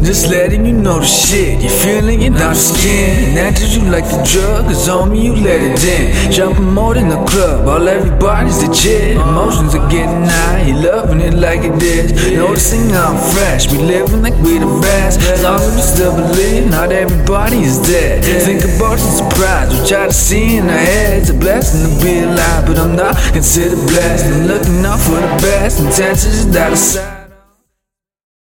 Just letting you know the shit. You feeling it down the skin. That you like the drug, cause on me you let it in. Jumping more than a club, all everybody's legit. Emotions are getting high, you loving it like it is. Noticing I'm fresh, we living like we the best. As long as we still believe, not everybody is dead. Think about the surprise, we try to see in our heads. A blessing to be alive, but I'm not considered blessed. I'm looking out for the best, intentions is out of sight.